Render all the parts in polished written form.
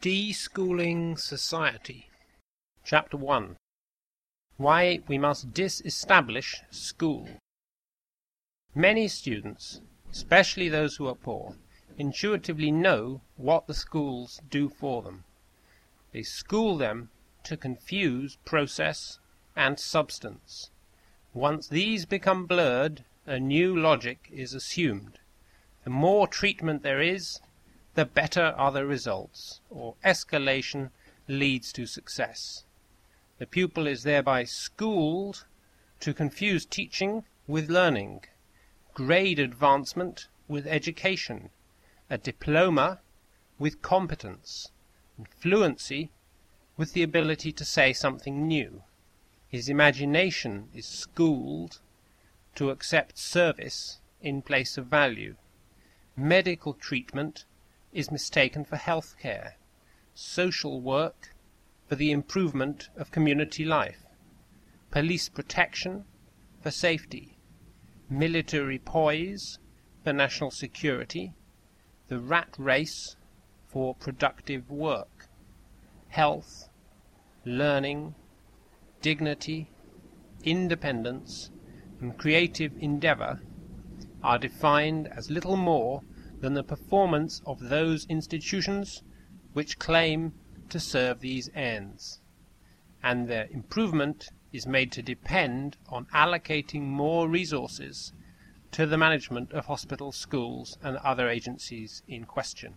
Deschooling Society. Chapter 1. Why we must disestablish school. Many students, especially those who are poor, intuitively know what the schools do for them. They school them to confuse process and substance. Once these become blurred, a new logic is assumed. The more treatment there is, the better are the results, or escalation leads to success. The pupil is thereby schooled to confuse teaching with learning, grade advancement with education, a diploma with competence, and fluency with the ability to say something new. His imagination is schooled to accept service in place of value. Medical treatment is mistaken for health care, social work for the improvement of community life, police protection for safety, military poise for national security, the rat race for productive work. Health, learning, dignity, independence, and creative endeavor are defined as little more than the performance of those institutions which claim to serve these ends, and their improvement is made to depend on allocating more resources to the management of hospitals, schools, and other agencies in question.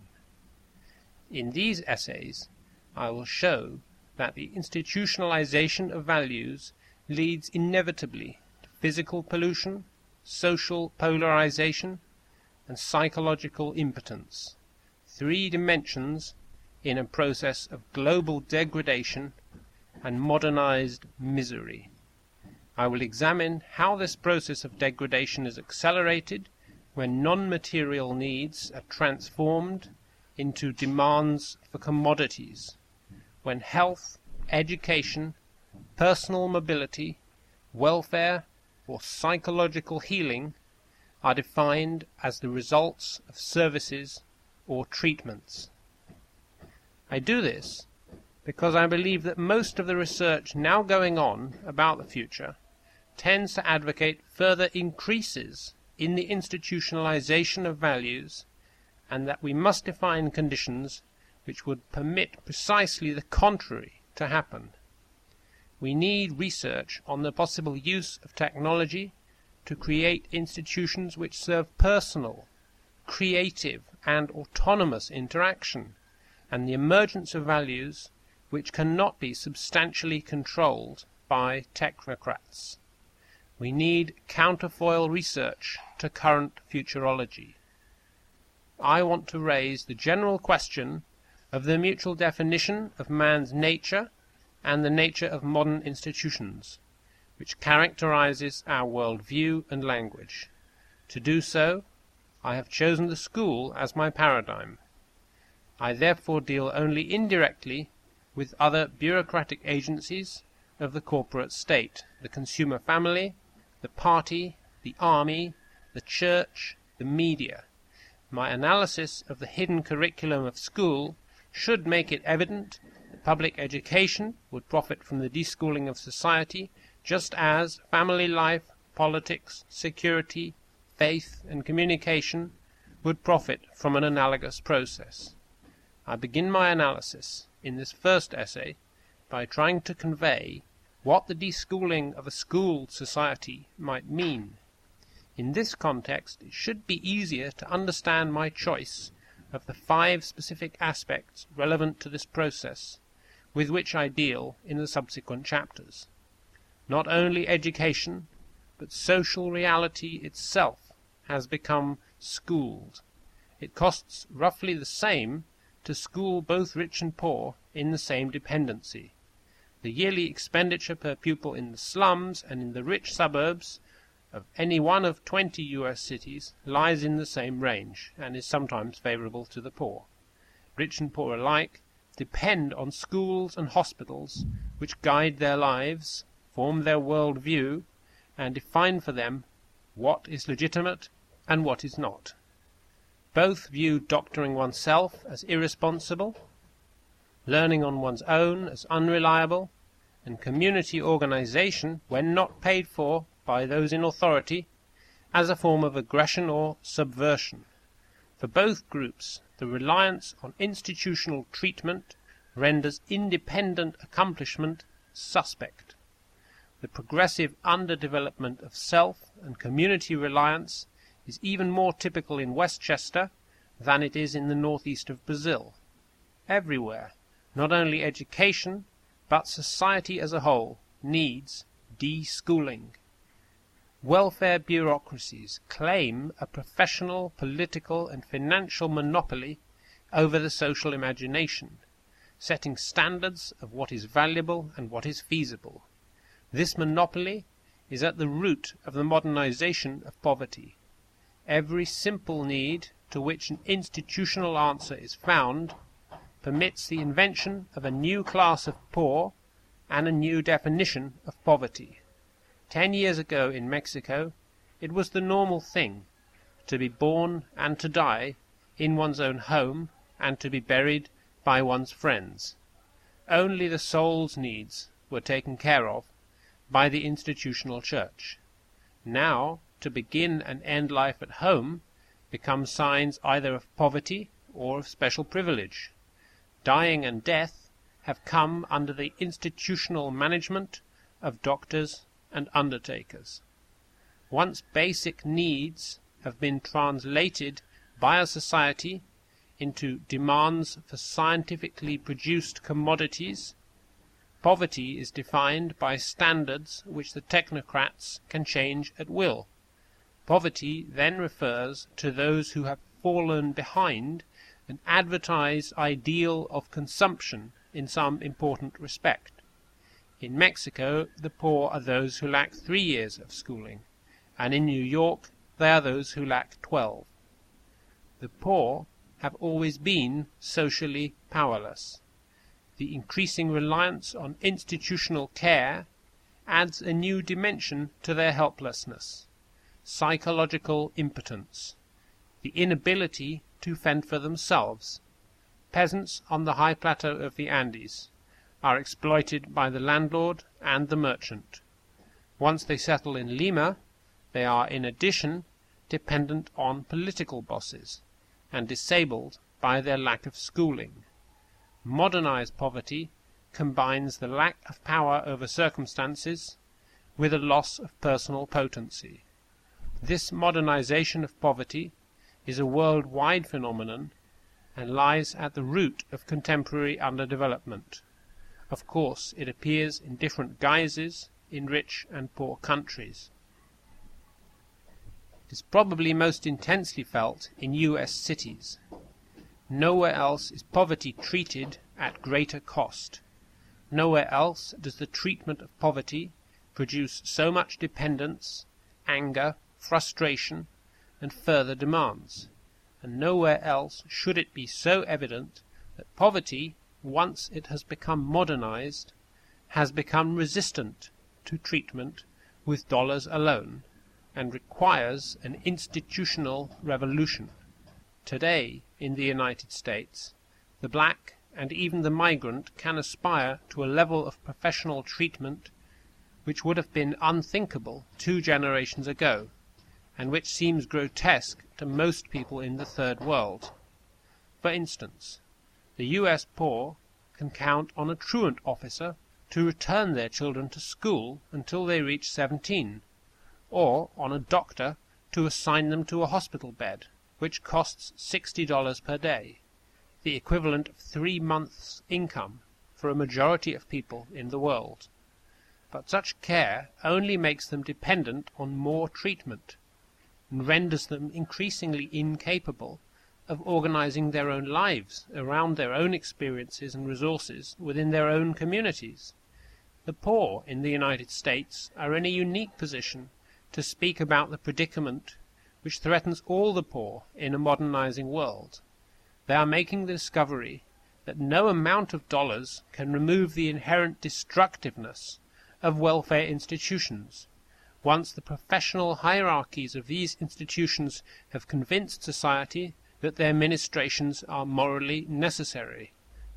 In these essays, I will show that the institutionalization of values leads inevitably to physical pollution, social polarization, and psychological impotence, 3 dimensions in a process of global degradation and modernized misery. I will examine how this process of degradation is accelerated when non-material needs are transformed into demands for commodities, when health, education, personal mobility, welfare, or psychological healing are defined as the results of services or treatments. I do this because I believe that most of the research now going on about the future tends to advocate further increases in the institutionalization of values, and that we must define conditions which would permit precisely the contrary to happen. We need research on the possible use of technology to create institutions which serve personal, creative, and autonomous interaction, and the emergence of values which cannot be substantially controlled by technocrats. We need counterfoil research to current futurology. I want to raise the general question of the mutual definition of man's nature and the nature of modern institutions, which characterizes our worldview and language. To do so, I have chosen the school as my paradigm. I therefore deal only indirectly with other bureaucratic agencies of the corporate state, the consumer family, the party, the army, the church, the media. My analysis of the hidden curriculum of school should make it evident that public education would profit from the deschooling of society, just as family life, politics, security, faith, and communication would profit from an analogous process. I begin my analysis in this first essay by trying to convey what the deschooling of a schooled society might mean. In this context, it should be easier to understand my choice of the 5 specific aspects relevant to this process, with which I deal in the subsequent chapters. Not only education, but social reality itself has become schooled. It costs roughly the same to school both rich and poor in the same dependency. The yearly expenditure per pupil in the slums and in the rich suburbs of any one of 20 U.S. cities lies in the same range, and is sometimes favorable to the poor. Rich and poor alike depend on schools and hospitals which guide their lives, form their world view, and define for them what is legitimate and what is not. Both view doctoring oneself as irresponsible, learning on one's own as unreliable, and community organization, when not paid for by those in authority, as a form of aggression or subversion. For both groups, the reliance on institutional treatment renders independent accomplishment suspect. The progressive underdevelopment of self and community reliance is even more typical in Westchester than it is in the northeast of Brazil. Everywhere, not only education, but society as a whole needs de-schooling. Welfare bureaucracies claim a professional, political, and financial monopoly over the social imagination, setting standards of what is valuable and what is feasible. This monopoly is at the root of the modernization of poverty. Every simple need to which an institutional answer is found permits the invention of a new class of poor and a new definition of poverty. 10 years ago in Mexico, it was the normal thing to be born and to die in one's own home and to be buried by one's friends. Only the soul's needs were taken care of by the institutional church. Now, to begin and end life at home becomes signs either of poverty or of special privilege. Dying and death have come under the institutional management of doctors and undertakers. Once basic needs have been translated by a society into demands for scientifically produced commodities, poverty is defined by standards which the technocrats can change at will. Poverty then refers to those who have fallen behind an advertised ideal of consumption in some important respect. In Mexico, the poor are those who lack 3 years of schooling, and in New York they are those who lack 12. The poor have always been socially powerless. The increasing reliance on institutional care adds a new dimension to their helplessness: psychological impotence, the inability to fend for themselves. Peasants on the high plateau of the Andes are exploited by the landlord and the merchant. Once they settle in Lima, they are in addition dependent on political bosses and disabled by their lack of schooling. Modernized poverty combines the lack of power over circumstances with a loss of personal potency. This modernization of poverty is a worldwide phenomenon and lies at the root of contemporary underdevelopment. Of course, it appears in different guises in rich and poor countries. It is probably most intensely felt in U.S. cities. Nowhere else is poverty treated at greater cost. Nowhere else does the treatment of poverty produce so much dependence, anger, frustration, and further demands. And nowhere else should it be so evident that poverty, once it has become modernized, has become resistant to treatment with dollars alone, and requires an institutional revolution. Today, in the United States, the black and even the migrant can aspire to a level of professional treatment which would have been unthinkable 2 generations ago, and which seems grotesque to most people in the Third World. For instance, the U.S. poor can count on a truant officer to return their children to school until they reach 17, or on a doctor to assign them to a hospital bed, which costs $60 per day, the equivalent of 3 months' income for a majority of people in the world. But such care only makes them dependent on more treatment, and renders them increasingly incapable of organizing their own lives around their own experiences and resources within their own communities. The poor in the United States are in a unique position to speak about the predicament which threatens all the poor in a modernizing world. They are making the discovery that no amount of dollars can remove the inherent destructiveness of welfare institutions. Once the professional hierarchies of these institutions have convinced society that their ministrations are morally necessary,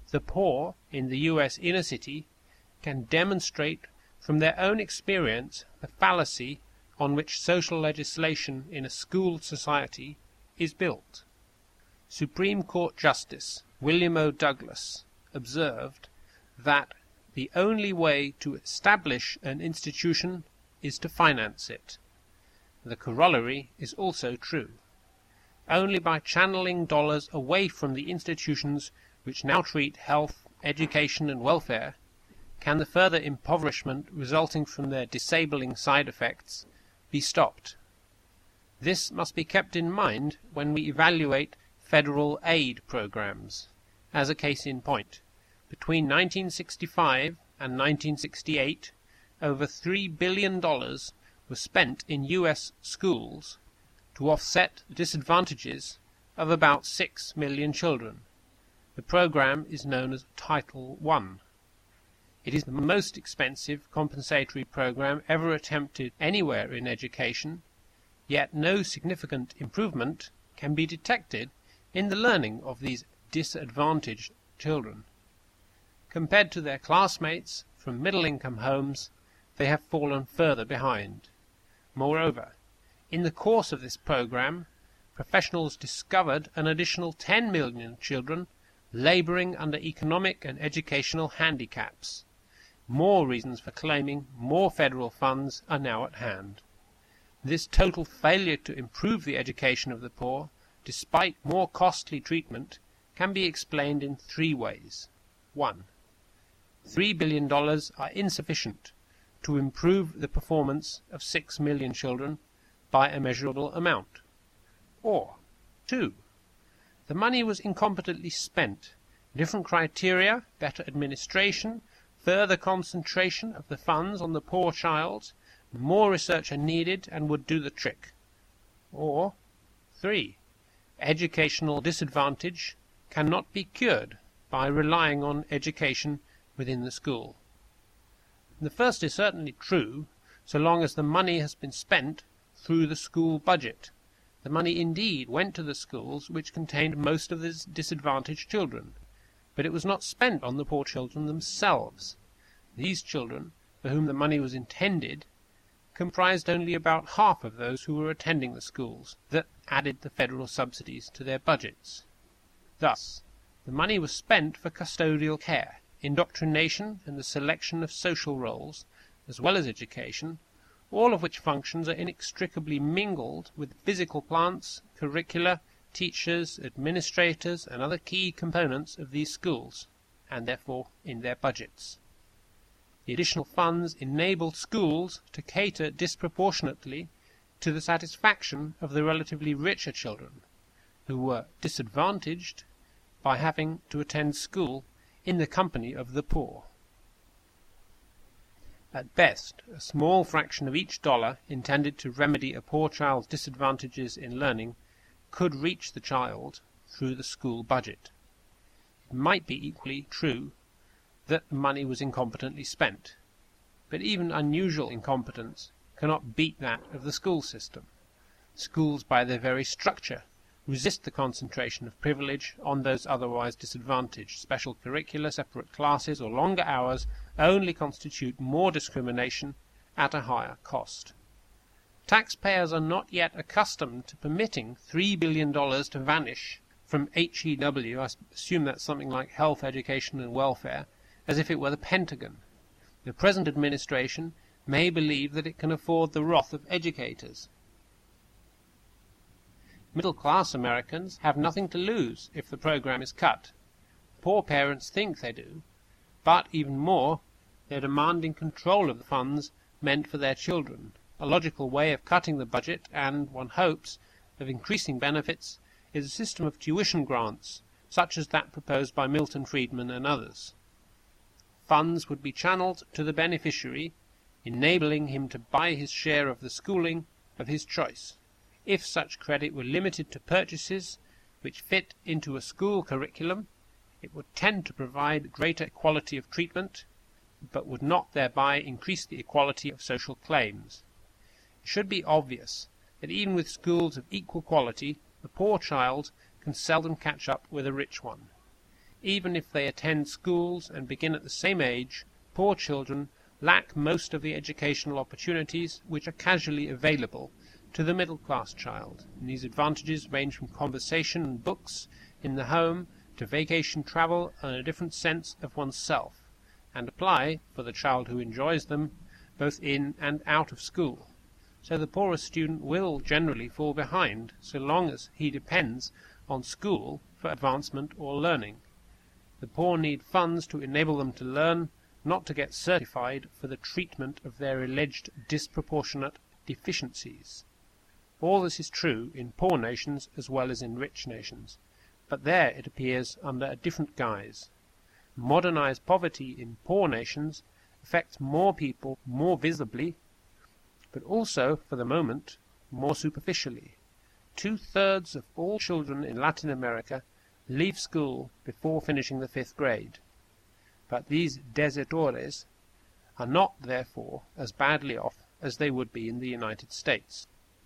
The poor in the U.S. inner city can demonstrate from their own experience the fallacy on which social legislation in a schooled society is built. Supreme Court Justice William O. Douglas observed that the only way to establish an institution is to finance it. The corollary is also true. Only by channeling dollars away from the institutions which now treat health, education, and welfare can the further impoverishment resulting from their disabling side effects be stopped. This must be kept in mind when we evaluate federal aid programs. As a case in point, between 1965 and 1968, over $3 billion was spent in U.S. schools to offset the disadvantages of about 6 million children. The program is known as Title I. It is the most expensive compensatory program ever attempted anywhere in education, yet no significant improvement can be detected in the learning of these disadvantaged children. Compared to their classmates from middle-income homes, they have fallen further behind. Moreover, in the course of this program, professionals discovered an additional 10 million children laboring under economic and educational handicaps. More reasons for claiming more federal funds are now at hand. This total failure to improve the education of the poor, despite more costly treatment, can be explained in 3 ways. 1. $3 billion are insufficient to improve the performance of 6 million children by a measurable amount. Or 2. The money was incompetently spent. Different criteria, better administration, further concentration of the funds on the poor child, more research are needed and would do the trick. Or 3. Educational disadvantage cannot be cured by relying on education within the school. The first is certainly true, so long as the money has been spent through the school budget. The money indeed went to the schools which contained most of the disadvantaged children, but it was not spent on the poor children themselves. These children, for whom the money was intended, comprised only about half of those who were attending the schools that added the federal subsidies to their budgets. Thus, the money was spent for custodial care, indoctrination, and the selection of social roles, as well as education, all of which functions are inextricably mingled with physical plants, curricula, teachers, administrators, and other key components of these schools, and therefore in their budgets. The additional funds enabled schools to cater disproportionately to the satisfaction of the relatively richer children, who were disadvantaged by having to attend school in the company of the poor. At best, a small fraction of each dollar intended to remedy a poor child's disadvantages in learning could reach the child through the school budget. It might be equally true that the money was incompetently spent, but even unusual incompetence cannot beat that of the school system. Schools, by their very structure, resist the concentration of privilege on those otherwise disadvantaged. Special curricula, separate classes, or longer hours only constitute more discrimination at a higher cost. Taxpayers are not yet accustomed to permitting $3 billion to vanish from HEW, I assume that's something like health, education, and welfare, as if it were the Pentagon. The present administration may believe that it can afford the wrath of educators. Middle-class Americans have nothing to lose if the program is cut. Poor parents think they do, but even more, they're demanding control of the funds meant for their children. A logical way of cutting the budget and, one hopes, of increasing benefits is a system of tuition grants, such as that proposed by Milton Friedman and others. Funds would be channeled to the beneficiary, enabling him to buy his share of the schooling of his choice. If such credit were limited to purchases which fit into a school curriculum, it would tend to provide greater equality of treatment, but would not thereby increase the equality of social claims. It should be obvious that even with schools of equal quality, the poor child can seldom catch up with a rich one. Even if they attend schools and begin at the same age, poor children lack most of the educational opportunities which are casually available to the middle-class child, and these advantages range from conversation and books in the home to vacation travel and a different sense of oneself, and apply, for the child who enjoys them, both in and out of school. So the poorest student will generally fall behind so long as he depends on school for advancement or learning. The poor need funds to enable them to learn, not to get certified for the treatment of their alleged disproportionate deficiencies. All this is true in poor nations as well as in rich nations, but there it appears under a different guise. Modernized poverty in poor nations affects more people more visibly, but also, for the moment, more superficially. 2/3 of all children in Latin America leave school before finishing the 5th grade. But these desertores are not, therefore, as badly off as they would be in the United States.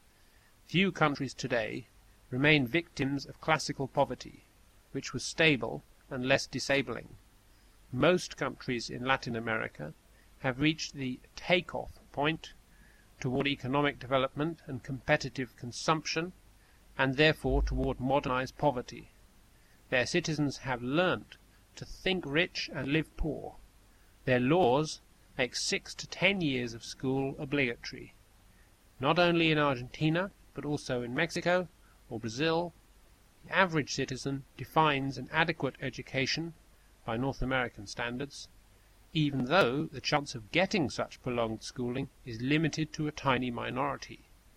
Few countries today remain victims of classical poverty, which was stable and less disabling. Most countries in Latin America have reached the take-off point toward economic development and competitive consumption, and therefore toward modernized poverty. Their citizens have learnt to think rich and live poor. Their laws make 6 to 10 years of school obligatory. Not only in Argentina, but also in Mexico or Brazil, the average citizen defines an adequate education by North American standards, even though the chance of getting such prolonged schooling is limited to a tiny minority.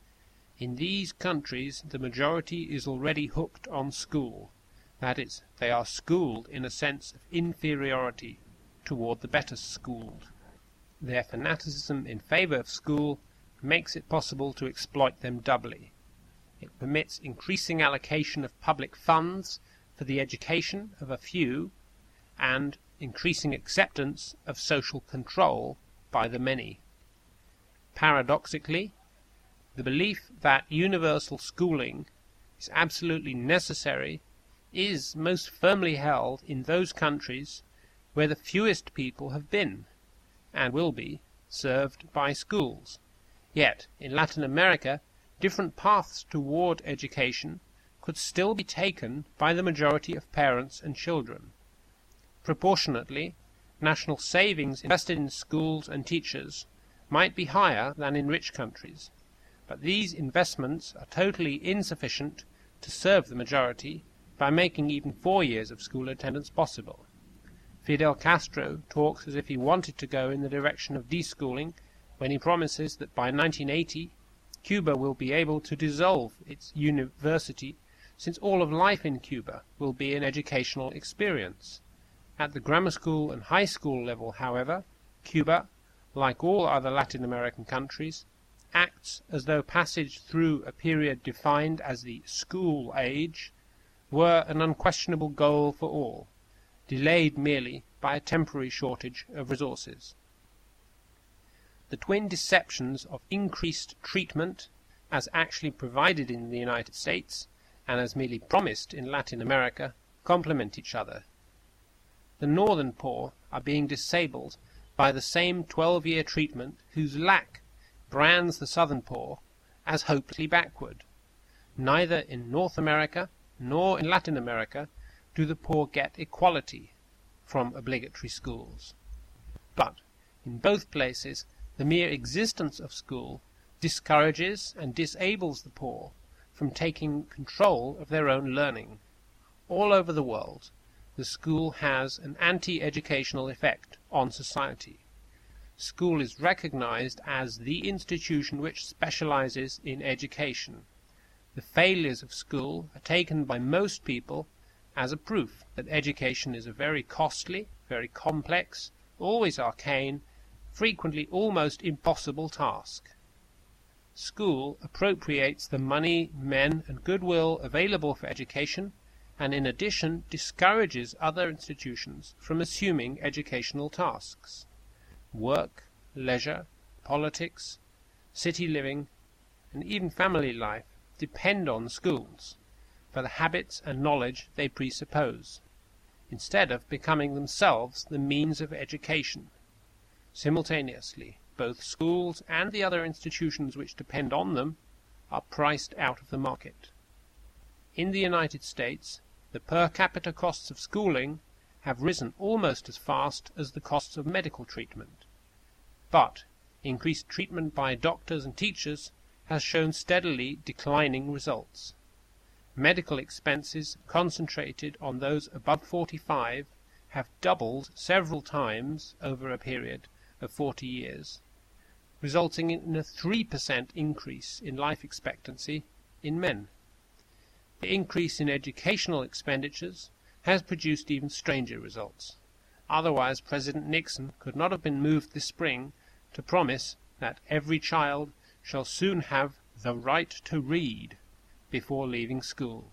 In these countries the majority is already hooked on school. That is, they are schooled in a sense of inferiority toward the better schooled. Their fanaticism in favor of school makes it possible to exploit them doubly. It permits increasing allocation of public funds for the education of a few, and increasing acceptance of social control by the many. Paradoxically, the belief that universal schooling is absolutely necessary is most firmly held in those countries where the fewest people have been, and will be, served by schools. Yet, in Latin America, different paths toward education could still be taken by the majority of parents and children. Proportionately, national savings invested in schools and teachers might be higher than in rich countries, but these investments are totally insufficient to serve the majority by making even 4 years of school attendance possible. Fidel Castro talks as if he wanted to go in the direction of deschooling when he promises that by 1980 Cuba will be able to dissolve its university, since all of life in Cuba will be an educational experience. At the grammar school and high school level, however, Cuba, like all other Latin American countries, acts as though passage through a period defined as the school age were an unquestionable goal for all, delayed merely by a temporary shortage of resources. The twin deceptions of increased treatment, as actually provided in the United States and as merely promised in Latin America, complement each other. The northern poor are being disabled by the same 12-year treatment whose lack brands the southern poor as hopelessly backward. Neither in North America nor in Latin America do the poor get equality from obligatory schools. But in both places the mere existence of school discourages and disables the poor from taking control of their own learning. All over the world the school has an anti-educational effect on society. School is recognized as the institution which specializes in education. The failures of school are taken by most people as a proof that education is a very costly, very complex, always arcane, frequently almost impossible task. School appropriates the money, men, and goodwill available for education, and in addition discourages other institutions from assuming educational tasks. Work, leisure, politics, city living, and even family life depend on schools for the habits and knowledge they presuppose. instead of becoming themselves the means of education. Simultaneously, both schools and the other institutions which depend on them are priced out of the market. In the United States, the per capita costs of schooling have risen almost as fast as the costs of medical treatment. But increased treatment by doctors and teachers has shown steadily declining results. Medical expenses concentrated on those above 45 have doubled several times over a period of 40 years, resulting in a 3% increase in life expectancy in men. The increase in educational expenditures has produced even stranger results. Otherwise, President Nixon could not have been moved this spring to promise that every child shall soon have the right to read before leaving school.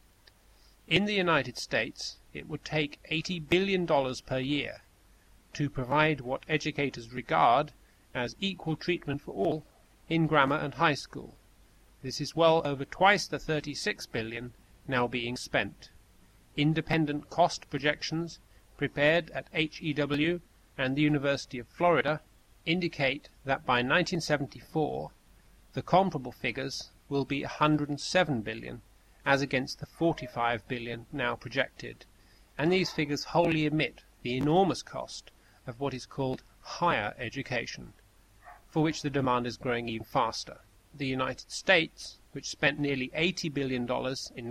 In the United States, it would take $80 billion per year to provide what educators regard as equal treatment for all in grammar and high school. This is well over twice the $36 billion now being spent. Independent cost projections prepared at HEW and the University of Florida indicate that by 1974 the comparable figures will be $107 billion as against the $45 billion now projected, and these figures wholly omit the enormous cost of what is called higher education, for which the demand is growing even faster. The United States, which spent nearly $80 billion in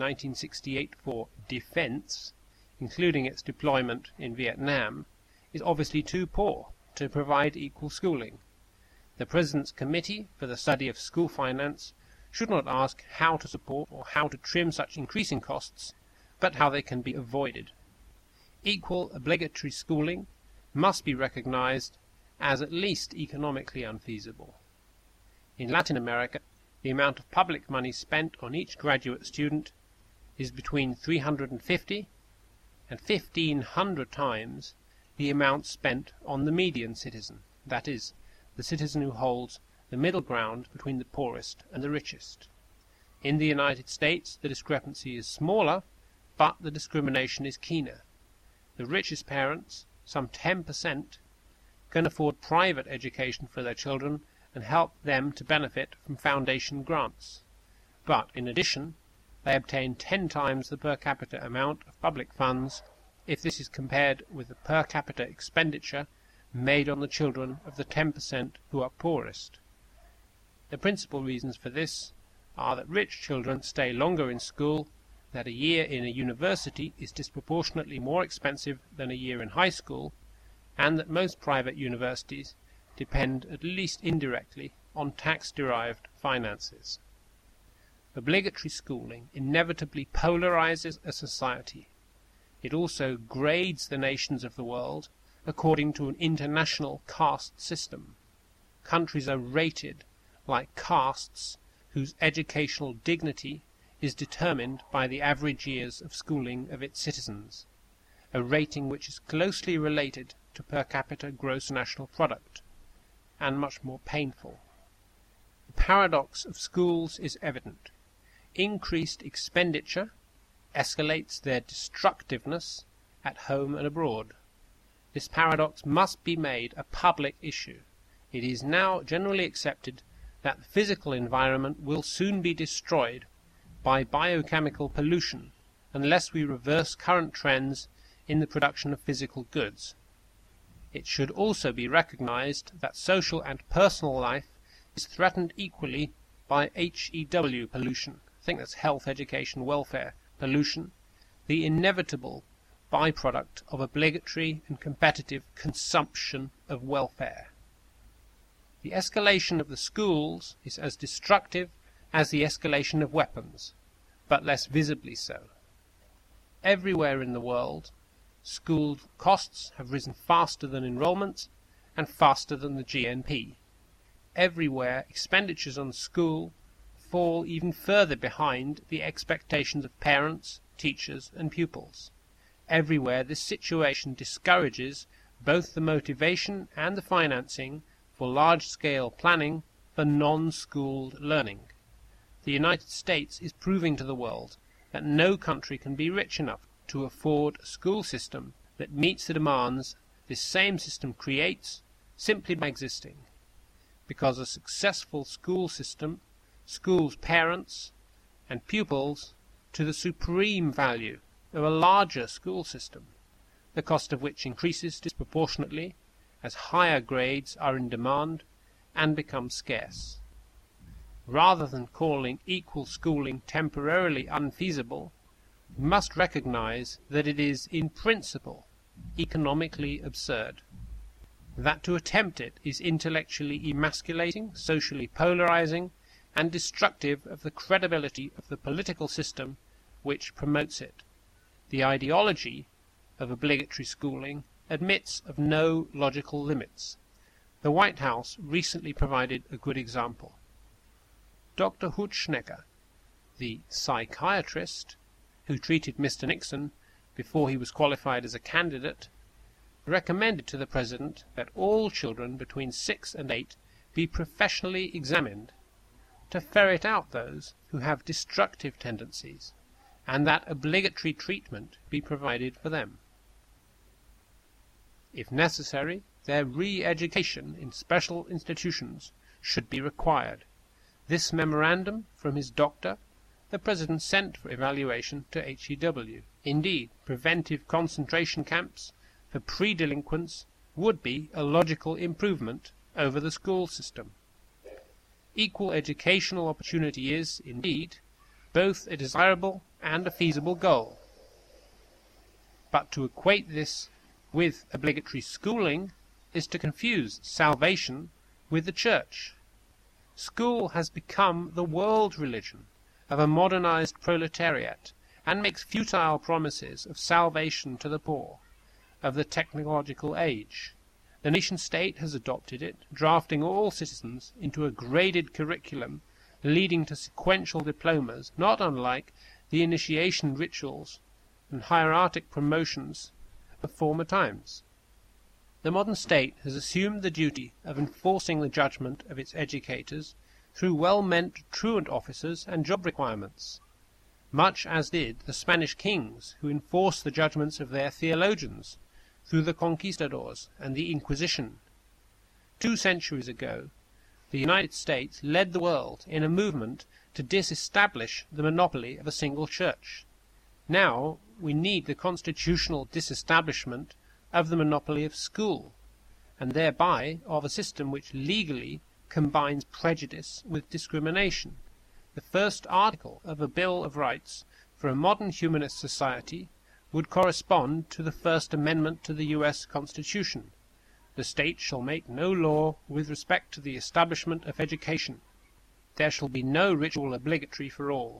1968 for defense, including its deployment in Vietnam, is obviously too poor to provide equal schooling. The President's Committee for the Study of School Finance should not ask how to support or how to trim such increasing costs, but how they can be avoided. Equal obligatory schooling must be recognized as at least economically unfeasible. In Latin America, the amount of public money spent on each graduate student is between 350 and 1,500 times the amount spent on the median citizen, that is, the citizen who holds the middle ground between the poorest and the richest. In the United States, the discrepancy is smaller, but the discrimination is keener. The richest parents, some 10%, can afford private education for their children and help them to benefit from foundation grants. But, in addition, they obtain 10 times the per capita amount of public funds if this is compared with the per capita expenditure made on the children of the 10% who are poorest. The principal reasons for this are that rich children stay longer in school, that a year in a university is disproportionately more expensive than a year in high school, and that most private universities depend at least indirectly on tax-derived finances. Obligatory schooling inevitably polarizes a society. It also grades the nations of the world according to an international caste system. Countries are rated like castes whose educational dignity is determined by the average years of schooling of its citizens, a rating which is closely related to per capita gross national product, and much more painful. The paradox of schools is evident. Increased expenditure escalates their destructiveness at home and abroad. This paradox must be made a public issue. It is now generally accepted that the physical environment will soon be destroyed by biochemical pollution unless we reverse current trends in the production of physical goods. It should also be recognized that social and personal life is threatened equally by HEW pollution. I think that's health, education, welfare pollution, the inevitable byproduct of obligatory and competitive consumption of welfare. The escalation of the schools is as destructive as the escalation of weapons, but less visibly so. Everywhere in the world, school costs have risen faster than enrollment and faster than the GNP. Everywhere, expenditures on school fall even further behind the expectations of parents, teachers, and pupils. Everywhere, this situation discourages both the motivation and the financing for large-scale planning for non-schooled learning. The United States is proving to the world that no country can be rich enough to afford a school system that meets the demands this same system creates simply by existing, because a successful school system schools parents and pupils to the supreme value of a larger school system, the cost of which increases disproportionately as higher grades are in demand and become scarce. Rather than calling equal schooling temporarily unfeasible, we must recognize that it is in principle economically absurd, that to attempt it is intellectually emasculating, socially polarizing, and destructive of the credibility of the political system which promotes it. The ideology of obligatory schooling admits of no logical limits. The White House recently provided a good example. Dr. Hutschnecker, the psychiatrist who treated Mr. Nixon before he was qualified as a candidate, recommended to the President that all children between 6 and 8 be professionally examined to ferret out those who have destructive tendencies, and that obligatory treatment be provided for them. If necessary, their re-education in special institutions should be required. This memorandum from his doctor the President sent for evaluation to HEW. Indeed, preventive concentration camps for pre-delinquents would be a logical improvement over the school system. Equal educational opportunity is, indeed, both a desirable and a feasible goal. But to equate this with obligatory schooling is to confuse salvation with the church. School has become the world religion of a modernized proletariat, and makes futile promises of salvation to the poor of the technological age. The nation-state has adopted it, drafting all citizens into a graded curriculum leading to sequential diplomas, not unlike the initiation rituals and hieratic promotions of former times. The modern state has assumed the duty of enforcing the judgment of its educators through well-meant truant officers and job requirements, much as did the Spanish kings who enforced the judgments of their theologians through the conquistadors and the Inquisition. 2 centuries ago, the United States led the world in a movement to disestablish the monopoly of a single church. Now we need the constitutional disestablishment of the monopoly of school, and thereby of a system which legally combines prejudice with discrimination. The first article of a Bill of Rights for a modern humanist society would correspond to the First Amendment to the U.S. Constitution. The state shall make no law with respect to the establishment of education. There shall be no ritual obligatory for all.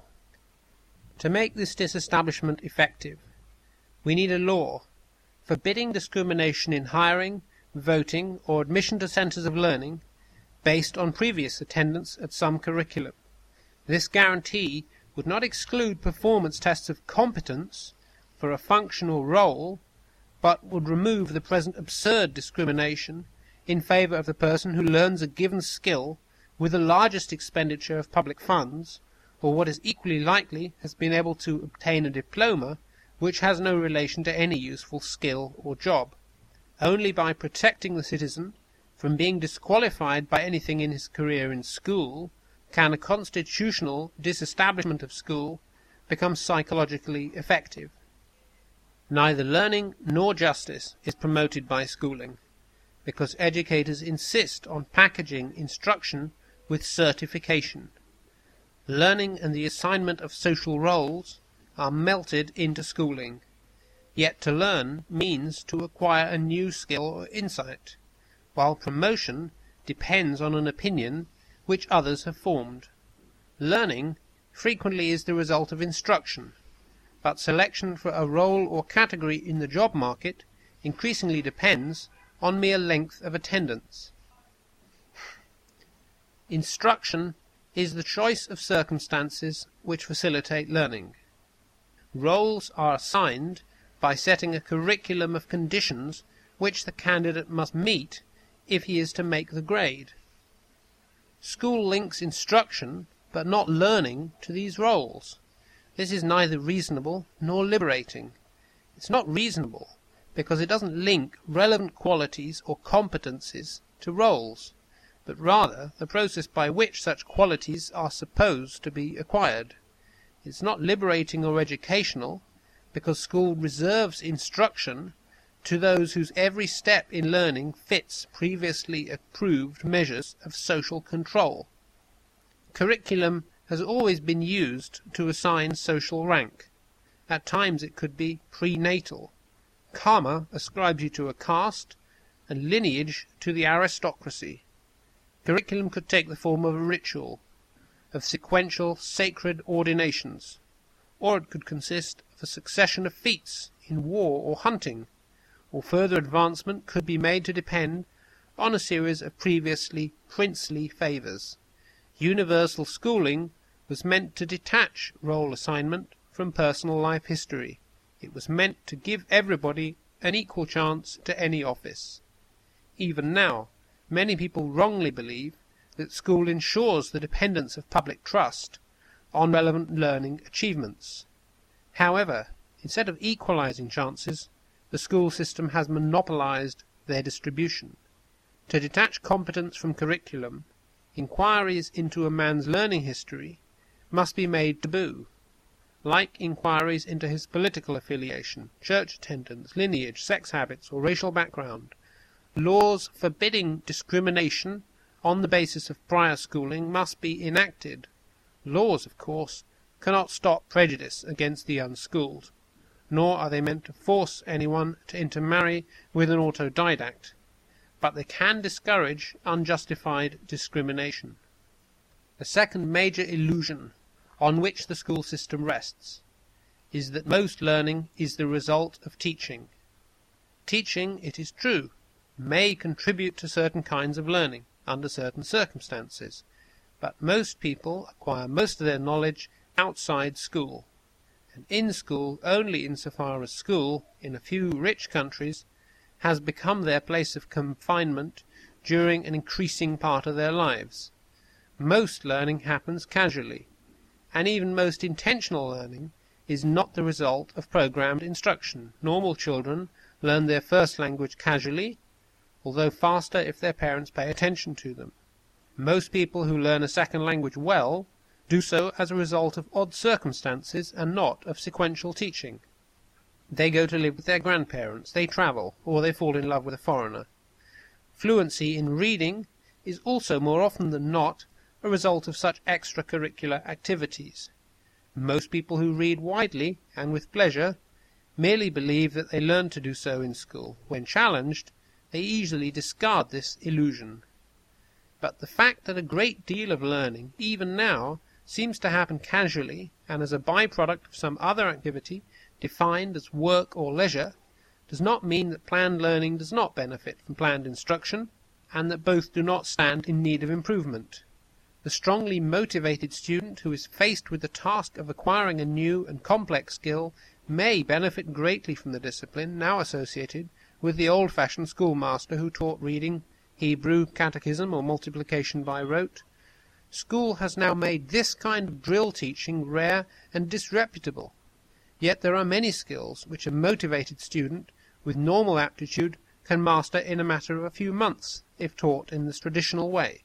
To make this disestablishment effective, we need a law forbidding discrimination in hiring, voting, or admission to centers of learning based on previous attendance at some curriculum. This guarantee would not exclude performance tests of competence for a functional role, but would remove the present absurd discrimination in favor of the person who learns a given skill with the largest expenditure of public funds, or what is equally likely, has been able to obtain a diploma which has no relation to any useful skill or job. Only by protecting the citizen from being disqualified by anything in his career in school can a constitutional disestablishment of school become psychologically effective. Neither learning nor justice is promoted by schooling, because educators insist on packaging instruction with certification. Learning and the assignment of social roles are melted into schooling, yet to learn means to acquire a new skill or insight, while promotion depends on an opinion which others have formed. Learning frequently is the result of instruction, but selection for a role or category in the job market increasingly depends on mere length of attendance. Instruction is the choice of circumstances which facilitate learning. Roles are assigned by setting a curriculum of conditions which the candidate must meet if he is to make the grade. School links instruction, but not learning, to these roles. This is neither reasonable nor liberating, It's not reasonable because it doesn't link relevant qualities or competencies to roles, but rather the process by which such qualities are supposed to be acquired. It's not liberating or educational because school reserves instruction to those whose every step in learning fits previously approved measures of social control. Curriculum has always been used to assign social rank. At times it could be prenatal. Karma ascribes you to a caste, and lineage to the aristocracy. Curriculum could take the form of a ritual, of sequential sacred ordinations, or it could consist of a succession of feats in war or hunting, or further advancement could be made to depend on a series of previously princely favours. Universal schooling was meant to detach role assignment from personal life history. It was meant to give everybody an equal chance to any office. Even now, many people wrongly believe that school ensures the dependence of public trust on relevant learning achievements. However, instead of equalizing chances, the school system has monopolized their distribution. To detach competence from curriculum, inquiries into a man's learning history must be made taboo, like inquiries into his political affiliation, church attendance, lineage, sex habits, or racial background. Laws forbidding discrimination on the basis of prior schooling must be enacted. Laws, of course, cannot stop prejudice against the unschooled, nor are they meant to force anyone to intermarry with an autodidact, but they can discourage unjustified discrimination. The second major illusion on which the school system rests is that most learning is the result of teaching. Teaching, it is true, may contribute to certain kinds of learning under certain circumstances, but most people acquire most of their knowledge outside school, and in school only insofar as school, in a few rich countries, has become their place of confinement during an increasing part of their lives. Most learning happens casually, and even most intentional learning is not the result of programmed instruction. Normal children learn their first language casually, although faster if their parents pay attention to them. Most people who learn a second language well do so as a result of odd circumstances and not of sequential teaching. They go to live with their grandparents, they travel, or they fall in love with a foreigner. Fluency in reading is also more often than not a result of such extracurricular activities. Most people who read widely and with pleasure merely believe that they learn to do so in school. When challenged, they easily discard this illusion. But the fact that a great deal of learning, even now, seems to happen casually and as a byproduct of some other activity defined as work or leisure, does not mean that planned learning does not benefit from planned instruction, and that both do not stand in need of improvement. The strongly motivated student who is faced with the task of acquiring a new and complex skill may benefit greatly from the discipline now associated with the old-fashioned schoolmaster who taught reading, Hebrew, catechism, or multiplication by rote. School has now made this kind of drill teaching rare and disreputable. Yet there are many skills which a motivated student with normal aptitude can master in a matter of a few months, if taught in the traditional way.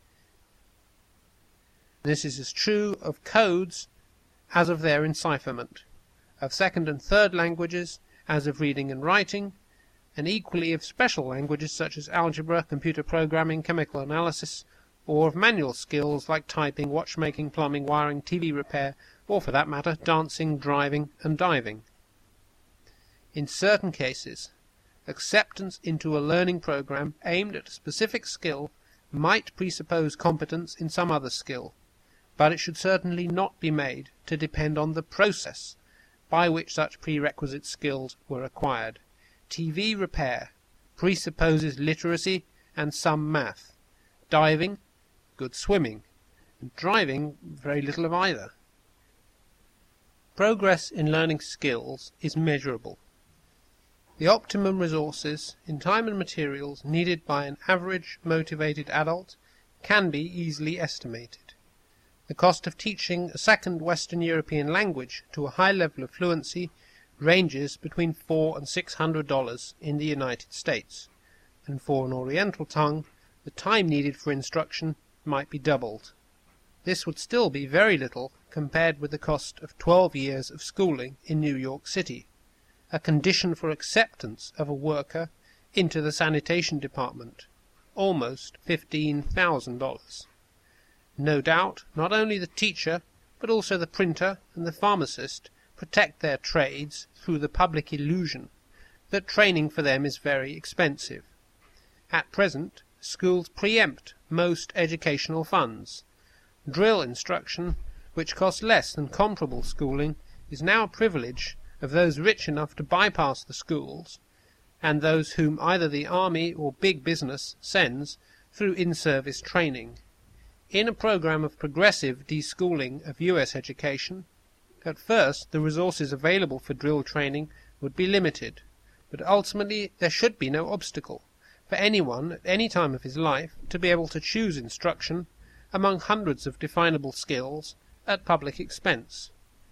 This is as true of codes as of their encipherment, of second and third languages as of reading and writing, and equally of special languages such as algebra, computer programming, chemical analysis, or of manual skills like typing, watchmaking, plumbing, wiring, TV repair, or for that matter, dancing, driving, and diving. In certain cases, acceptance into a learning program aimed at a specific skill might presuppose competence in some other skill, but it should certainly not be made to depend on the process by which such prerequisite skills were acquired. TV repair presupposes literacy and some math. Diving, good swimming, and driving, very little of either. Progress in learning skills is measurable. The optimum resources in time and materials needed by an average motivated adult can be easily estimated. The cost of teaching a second Western European language to a high level of fluency ranges between $400 and $600 in the United States, and for an Oriental tongue, the time needed for instruction might be doubled. This would still be very little compared with the cost of 12 years of schooling in New York City, a condition for acceptance of a worker into the sanitation department, almost $15,000. No doubt, not only the teacher, but also the printer and the pharmacist protect their trades through the public illusion that training for them is very expensive. At present, schools preempt most educational funds. Drill instruction, which costs less than comparable schooling, is now a privilege of those rich enough to bypass the schools, and those whom either the army or big business sends through in-service training. In a program of progressive deschooling of U.S. education, at first the resources available for drill training would be limited, but ultimately there should be no obstacle for anyone at any time of his life to be able to choose instruction among hundreds of definable skills at public expense.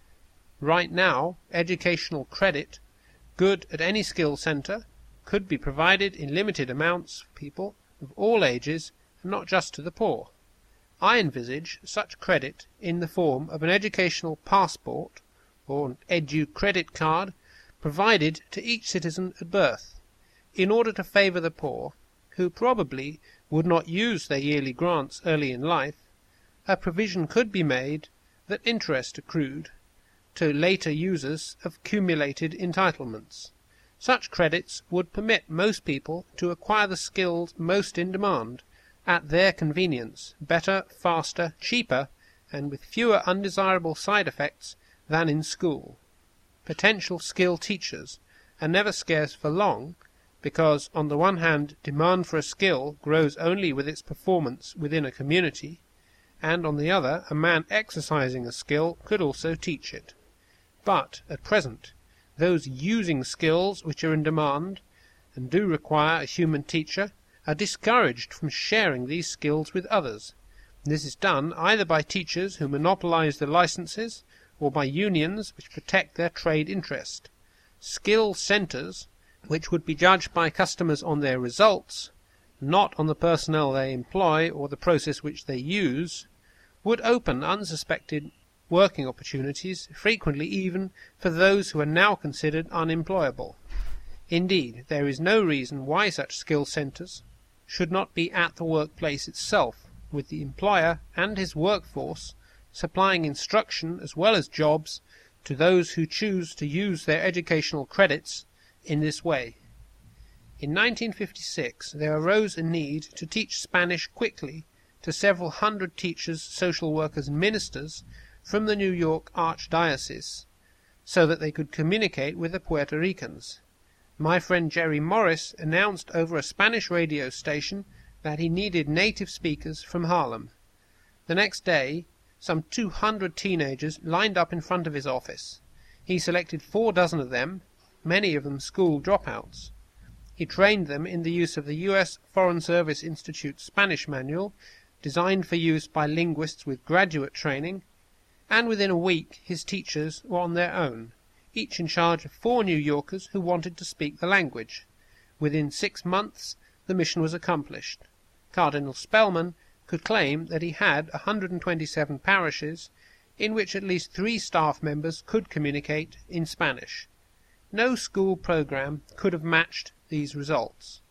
Right now, educational credit, good at any skill center, could be provided in limited amounts for people of all ages and not just to the poor. I envisage such credit in the form of an educational passport or an edu-credit card provided to each citizen at birth, in order to favor the poor, who probably would not use their yearly grants early in life. A provision could be made that interest accrued to later users of cumulated entitlements. Such credits would permit most people to acquire the skills most in demand, at their convenience, better, faster, cheaper, and with fewer undesirable side effects than in school. Potential skill teachers are never scarce for long, because on the one hand demand for a skill grows only with its performance within a community, and on the other a man exercising a skill could also teach it. But at present those using skills which are in demand and do require a human teacher are discouraged from sharing these skills with others. This is done either by teachers who monopolize the licenses or by unions which protect their trade interest. Skill centers, which would be judged by customers on their results, not on the personnel they employ or the process which they use, would open unsuspected working opportunities, frequently even for those who are now considered unemployable. Indeed, there is no reason why such skill centers should not be at the workplace itself, with the employer and his workforce supplying instruction as well as jobs to those who choose to use their educational credits in this way. In 1956 there arose a need to teach Spanish quickly to several hundred teachers, social workers, and ministers from the New York Archdiocese, so that they could communicate with the Puerto Ricans. My friend Jerry Morris announced over a Spanish radio station that he needed native speakers from Harlem. The next day, some 200 teenagers lined up in front of his office. He selected 4 dozen of them, many of them school dropouts. He trained them in the use of the U.S. Foreign Service Institute Spanish Manual, designed for use by linguists with graduate training, and within a week his teachers were on their own, each in charge of 4 New Yorkers who wanted to speak the language. Within 6 months the mission was accomplished. Cardinal Spellman could claim that he had 127 parishes in which at least 3 staff members could communicate in Spanish. No school program could have matched these results.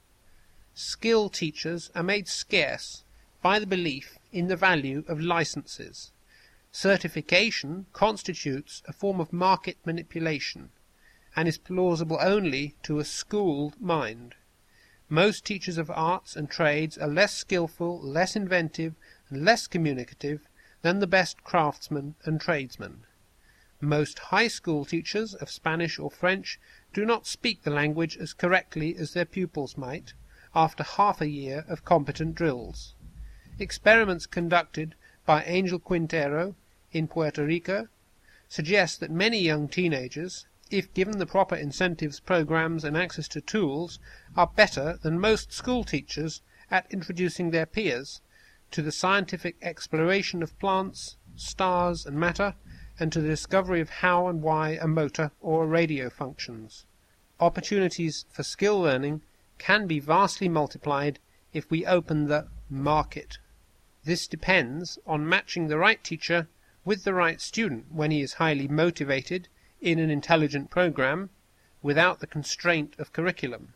Skill teachers are made scarce by the belief in the value of licenses. Certification constitutes a form of market manipulation, and is plausible only to a schooled mind. Most teachers of arts and trades are less skillful, less inventive, and less communicative than the best craftsmen and tradesmen. Most high school teachers of Spanish or French do not speak the language as correctly as their pupils might, after half a year of competent drills. Experiments conducted by Angel Quintero in Puerto Rico suggest that many young teenagers, if given the proper incentives, programs, and access to tools, are better than most school teachers at introducing their peers to the scientific exploration of plants, stars, and matter, and to the discovery of how and why a motor or a radio functions. Opportunities for skill learning can be vastly multiplied if we open the market. This depends on matching the right teacher with the right student when he is highly motivated in an intelligent program without the constraint of curriculum.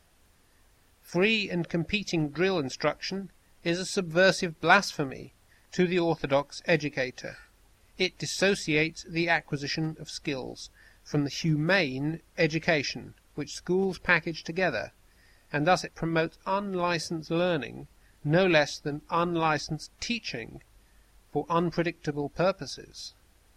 Free and competing drill instruction is a subversive blasphemy to the orthodox educator. It dissociates the acquisition of skills from the humane education which schools package together, and thus it promotes unlicensed learning no less than unlicensed teaching for unpredictable purposes.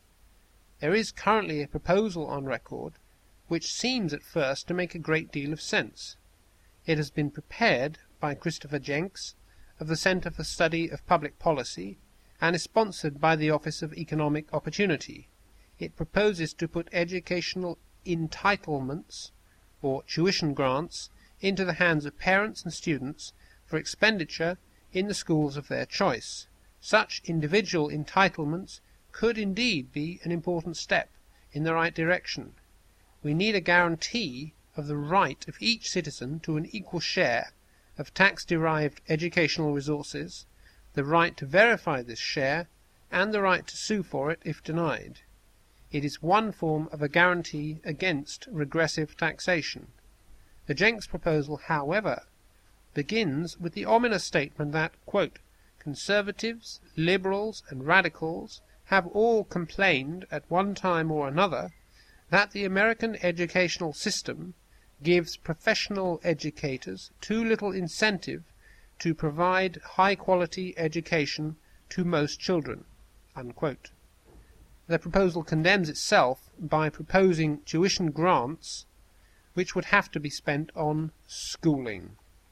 There is currently a proposal on record which seems at first to make a great deal of sense. It has been prepared by Christopher Jenks of the Center for Study of Public Policy and is sponsored by the Office of Economic Opportunity. It proposes to put educational entitlements or tuition grants into the hands of parents and students for expenditure in the schools of their choice. Such individual entitlements could indeed be an important step in the right direction. We need a guarantee of the right of each citizen to an equal share of tax-derived educational resources, the right to verify this share, and the right to sue for it if denied. It is one form of a guarantee against regressive taxation. The Jenks proposal, however, begins with the ominous statement that, quote, conservatives, liberals, and radicals have all complained at one time or another that the American educational system gives professional educators too little incentive to provide high-quality education to most children, unquote. The proposal condemns itself by proposing tuition grants which would have to be spent on schooling.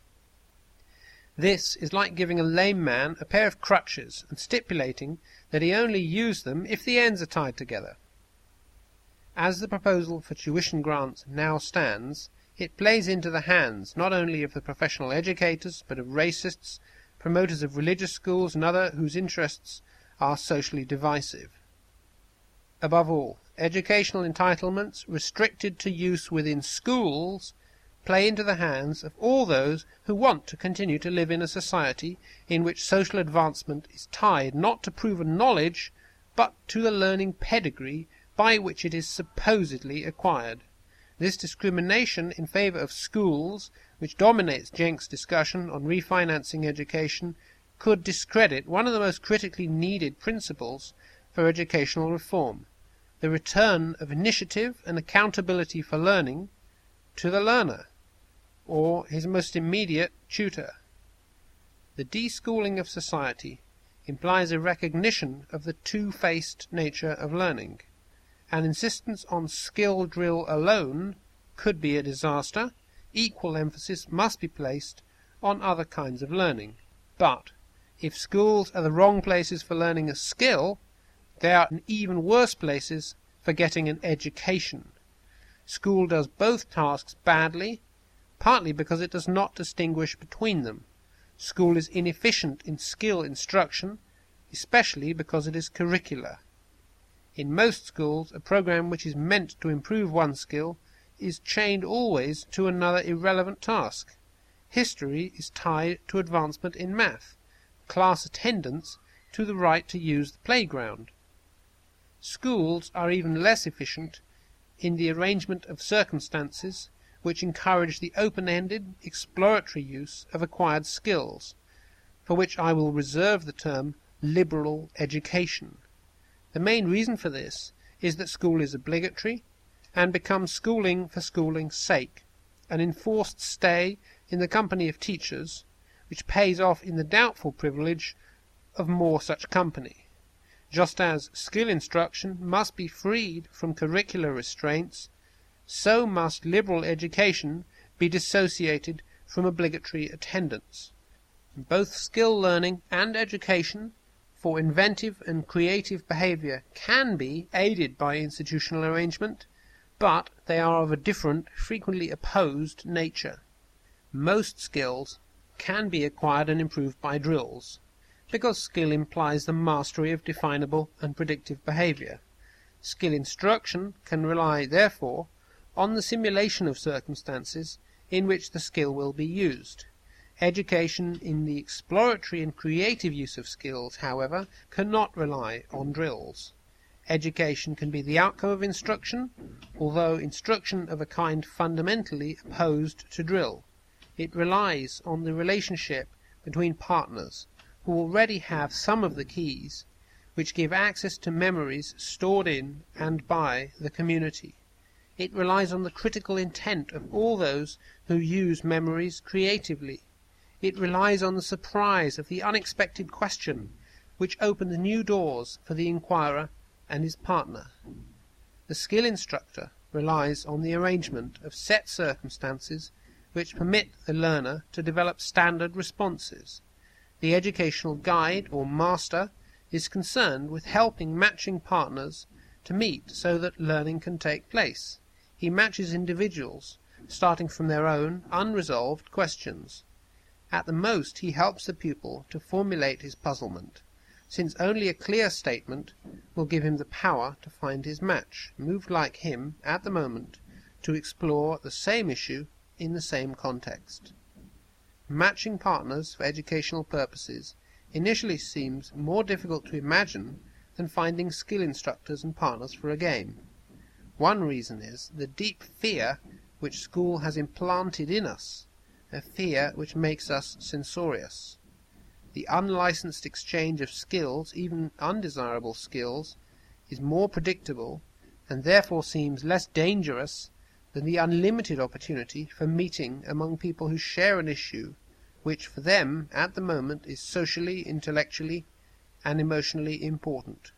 This is like giving a lame man a pair of crutches and stipulating that he only use them if the ends are tied together. As the proposal for tuition grants now stands, it plays into the hands not only of the professional educators, but of racists, promoters of religious schools, and others whose interests are socially divisive. Above all, educational entitlements restricted to use within schools play into the hands of all those who want to continue to live in a society in which social advancement is tied not to proven knowledge, but to the learning pedigree by which it is supposedly acquired. This discrimination in favor of schools, which dominates Jenks' discussion on refinancing education, could discredit one of the most critically needed principles for educational reform, the return of initiative and accountability for learning to the learner, or his most immediate tutor. The deschooling of society implies a recognition of the two-faced nature of learning. An insistence on skill drill alone could be a disaster. Equal emphasis must be placed on other kinds of learning. But if schools are the wrong places for learning a skill, they are even worse places for getting an education. School does both tasks badly, partly because it does not distinguish between them. School is inefficient in skill instruction, especially because it is curricular. In most schools, a program which is meant to improve one skill is chained always to another irrelevant task. History is tied to advancement in math, class attendance to the right to use the playground. Schools are even less efficient in the arrangement of circumstances which encourage the open-ended, exploratory use of acquired skills, for which I will reserve the term liberal education. The main reason for this is that school is obligatory and becomes schooling for schooling's sake, an enforced stay in the company of teachers, which pays off in the doubtful privilege of more such company. Just as skill instruction must be freed from curricular restraints, so must liberal education be dissociated from obligatory attendance. Both skill learning and education for inventive and creative behavior can be aided by institutional arrangement, but they are of a different, frequently opposed nature. Most skills can be acquired and improved by drills, because skill implies the mastery of definable and predictive behavior. Skill instruction can rely, therefore, on the simulation of circumstances in which the skill will be used. Education in the exploratory and creative use of skills, however, cannot rely on drills. Education can be the outcome of instruction, although instruction of a kind fundamentally opposed to drill. It relies on the relationship between partners who already have some of the keys which give access to memories stored in and by the community. It relies on the critical intent of all those who use memories creatively. It relies on the surprise of the unexpected question, which opened new doors for the inquirer and his partner. The skill instructor relies on the arrangement of set circumstances which permit the learner to develop standard responses. The educational guide or master is concerned with helping matching partners to meet so that learning can take place. He matches individuals, starting from their own unresolved questions. At the most, he helps the pupil to formulate his puzzlement, since only a clear statement will give him the power to find his match, moved like him, at the moment, to explore the same issue in the same context. Matching partners for educational purposes initially seems more difficult to imagine than finding skill instructors and partners for a game. One reason is the deep fear which school has implanted in us, a fear which makes us censorious. The unlicensed exchange of skills, even undesirable skills, is more predictable and therefore seems less dangerous than the unlimited opportunity for meeting among people who share an issue which for them at the moment is socially, intellectually, and emotionally important.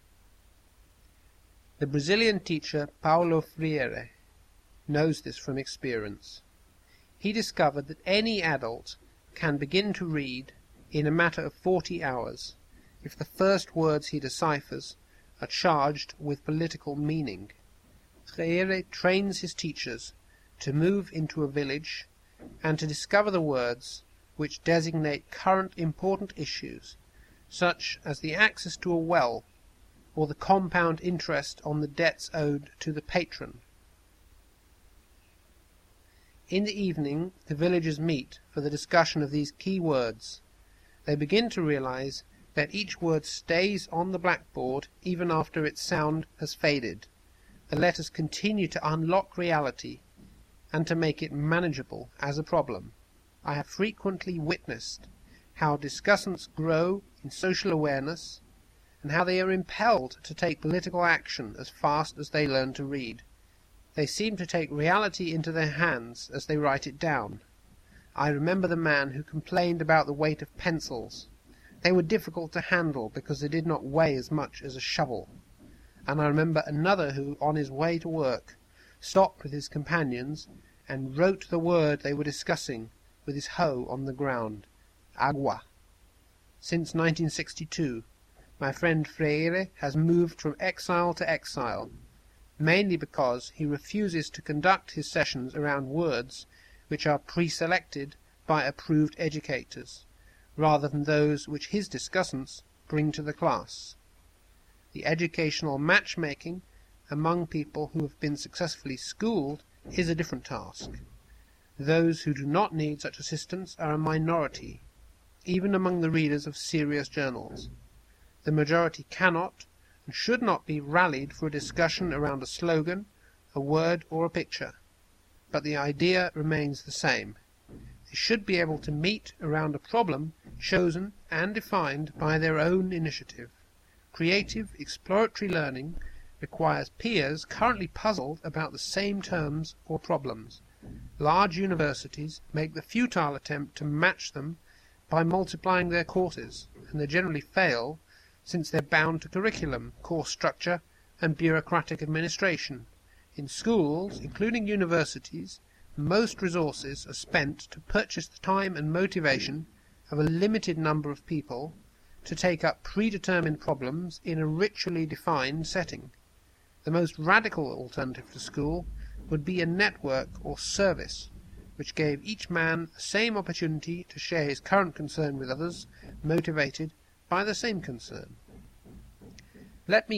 The Brazilian teacher Paulo Freire knows this from experience. He discovered that any adult can begin to read in a matter of 40 hours if the first words he deciphers are charged with political meaning. Freire trains his teachers to move into a village and to discover the words which designate current important issues, such as the access to a well or the compound interest on the debts owed to the patron. In the evening the villagers meet for the discussion of these key words. They begin to realize that each word stays on the blackboard even after its sound has faded. The letters continue to unlock reality and to make it manageable as a problem. I have frequently witnessed how discussants grow in social awareness and how they are impelled to take political action as fast as they learn to read. They seem to take reality into their hands as they write it down. I remember the man who complained about the weight of pencils. They were difficult to handle because they did not weigh as much as a shovel. And I remember another who, on his way to work, stopped with his companions and wrote the word they were discussing with his hoe on the ground, agua. Since 1962, my friend Freire has moved from exile to exile, mainly because he refuses to conduct his sessions around words which are pre-selected by approved educators, rather than those which his discussants bring to the class. The educational matchmaking among people who have been successfully schooled is a different task. Those who do not need such assistance are a minority, even among the readers of serious journals. The majority cannot and should not be rallied for a discussion around a slogan, a word, or a picture. But the idea remains the same. They should be able to meet around a problem chosen and defined by their own initiative. Creative, exploratory learning requires peers currently puzzled about the same terms or problems. Large universities make the futile attempt to match them by multiplying their courses, and they generally fail since they're bound to curriculum, course structure, and bureaucratic administration. In schools, including universities, most resources are spent to purchase the time and motivation of a limited number of people to take up predetermined problems in a ritually defined setting. The most radical alternative to school would be a network or service which gave each man the same opportunity to share his current concern with others, motivated by the same concern. Let me give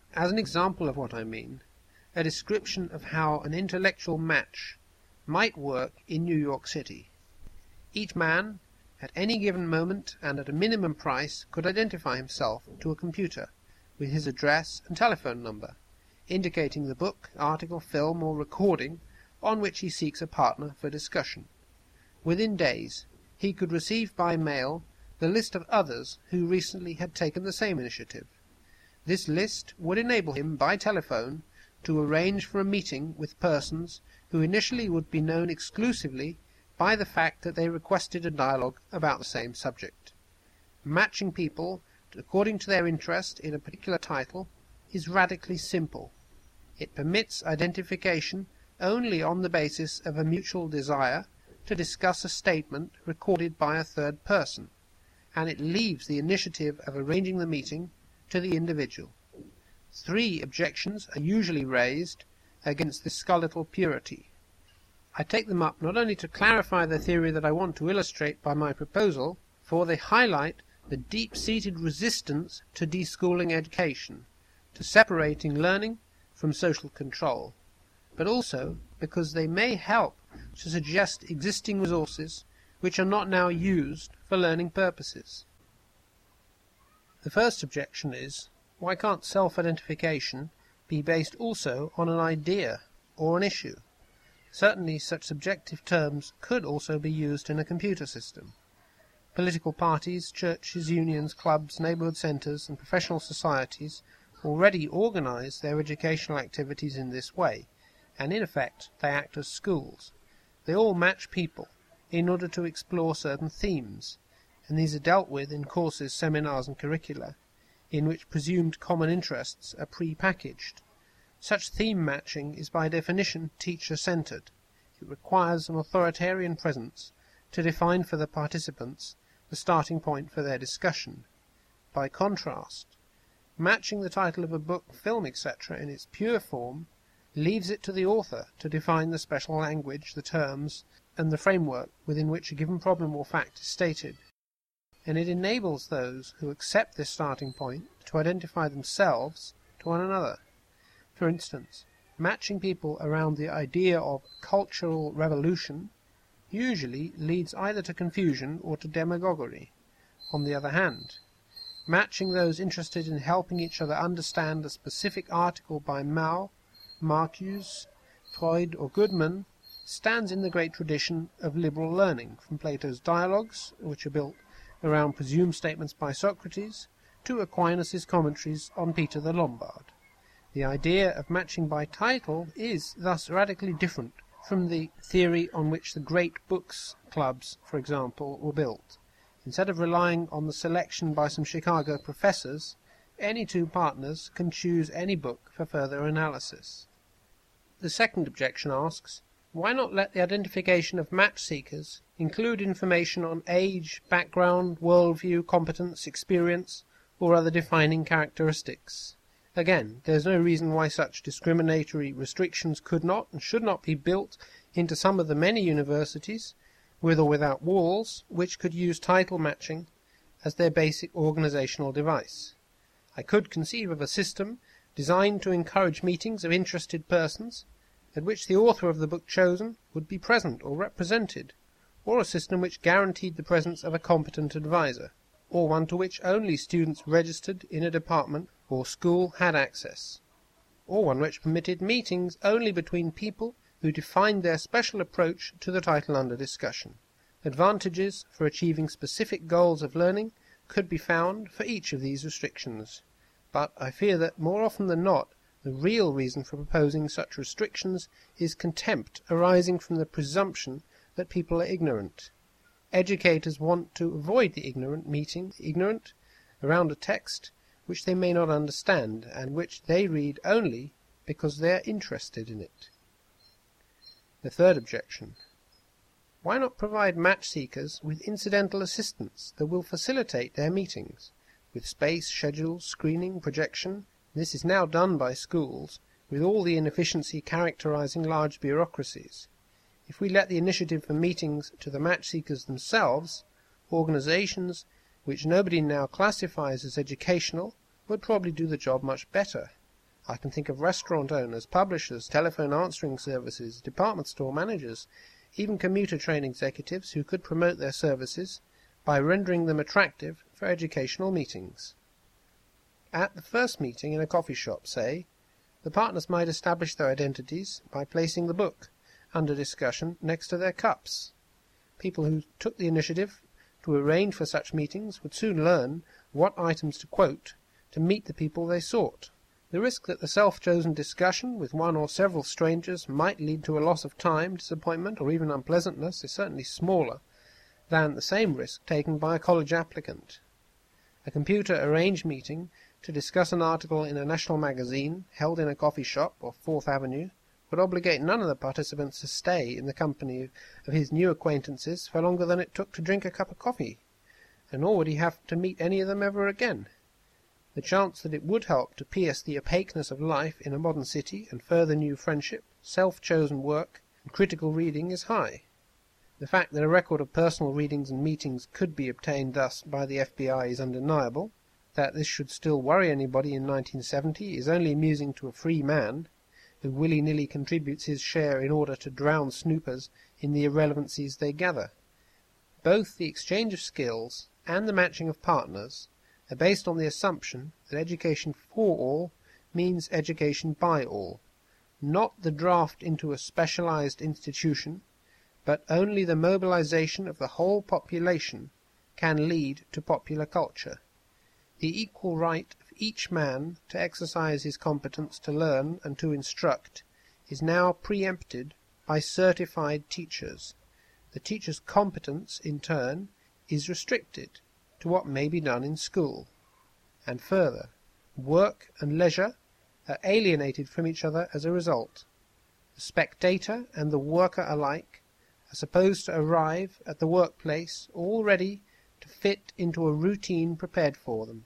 As an example of what I mean, a description of how an intellectual match might work in New York City. Each man, at any given moment and at a minimum price, could identify himself to a computer with his address and telephone number, indicating the book, article, film, or recording on which he seeks a partner for discussion. Within days, he could receive by mail the list of others who recently had taken the same initiative. This list would enable him, by telephone, to arrange for a meeting with persons who initially would be known exclusively by the fact that they requested a dialogue about the same subject. Matching people according to their interest in a particular title is radically simple. It permits identification only on the basis of a mutual desire to discuss a statement recorded by a third person, and it leaves the initiative of arranging the meeting to the individual. 3 objections are usually raised against this skeletal purity. I take them up not only to clarify the theory that I want to illustrate by my proposal, for they highlight the deep-seated resistance to deschooling education, to separating learning from social control, but also because they may help to suggest existing resources which are not now used for learning purposes. The first objection is, why can't self-identification be based also on an idea or an issue? Certainly such subjective terms could also be used in a computer system. Political parties, churches, unions, clubs, neighbourhood centres and professional societies already organise their educational activities in this way, and in effect they act as schools. They all match people in order to explore certain themes, and these are dealt with in courses, seminars and curricula, in which presumed common interests are pre-packaged. Such theme matching is by definition teacher-centred. It requires an authoritarian presence to define for the participants the starting point for their discussion. By contrast, matching the title of a book, film, etc. in its pure form leaves it to the author to define the special language, the terms, and the framework within which a given problem or fact is stated, and it enables those who accept this starting point to identify themselves to one another. For instance, matching people around the idea of cultural revolution usually leads either to confusion or to demagoguery. On the other hand, matching those interested in helping each other understand a specific article by Mao, Marcuse, Freud or Goodman stands in the great tradition of liberal learning, from Plato's dialogues, which are built around presumed statements by Socrates, to Aquinas' commentaries on Peter the Lombard. The idea of matching by title is thus radically different from the theory on which the great books clubs, for example, were built. Instead of relying on the selection by some Chicago professors, any 2 partners can choose any book for further analysis. The second objection asks, why not let the identification of match seekers include information on age, background, worldview, competence, experience, or other defining characteristics? Again, there is no reason why such discriminatory restrictions could not and should not be built into some of the many universities, with or without walls, which could use title matching as their basic organizational device. I could conceive of a system designed to encourage meetings of interested persons, at which the author of the book chosen would be present or represented, or a system which guaranteed the presence of a competent advisor, or one to which only students registered in a department or school had access, or one which permitted meetings only between people who defined their special approach to the title under discussion. Advantages for achieving specific goals of learning could be found for each of these restrictions, but I fear that more often than not the real reason for proposing such restrictions is contempt arising from the presumption that people are ignorant. Educators want to avoid the ignorant around a text which they may not understand, and which they read only because they are interested in it. The third objection. Why not provide match seekers with incidental assistance that will facilitate their meetings, with space, schedules, screening, projection? This is now done by schools, with all the inefficiency characterizing large bureaucracies. If we let the initiative for meetings to the match seekers themselves, organizations which nobody now classifies as educational would probably do the job much better. I can think of restaurant owners, publishers, telephone answering services, department store managers, even commuter train executives who could promote their services by rendering them attractive for educational meetings. At the first meeting in a coffee shop, say, the partners might establish their identities by placing the book under discussion next to their cups. People who took the initiative to arrange for such meetings would soon learn what items to quote to meet the people they sought. The risk that the self-chosen discussion with one or several strangers might lead to a loss of time, disappointment, or even unpleasantness is certainly smaller than the same risk taken by a college applicant. A computer-arranged meeting to discuss an article in a national magazine held in a coffee shop off Fourth Avenue would obligate none of the participants to stay in the company of his new acquaintances for longer than it took to drink a cup of coffee, and nor would he have to meet any of them ever again. The chance that it would help to pierce the opaqueness of life in a modern city and further new friendship, self-chosen work, and critical reading is high. The fact that a record of personal readings and meetings could be obtained thus by the FBI is undeniable. That this should still worry anybody in 1970 is only amusing to a free man who willy-nilly contributes his share in order to drown snoopers in the irrelevancies they gather. Both the exchange of skills and the matching of partners are based on the assumption that education for all means education by all, not the draft into a specialized institution, but only the mobilization of the whole population can lead to popular culture. The equal right of each man to exercise his competence to learn and to instruct is now preempted by certified teachers. The teacher's competence, in turn, is restricted to what may be done in school. And further, work and leisure are alienated from each other as a result. The spectator and the worker alike are supposed to arrive at the workplace all ready to fit into a routine prepared for them.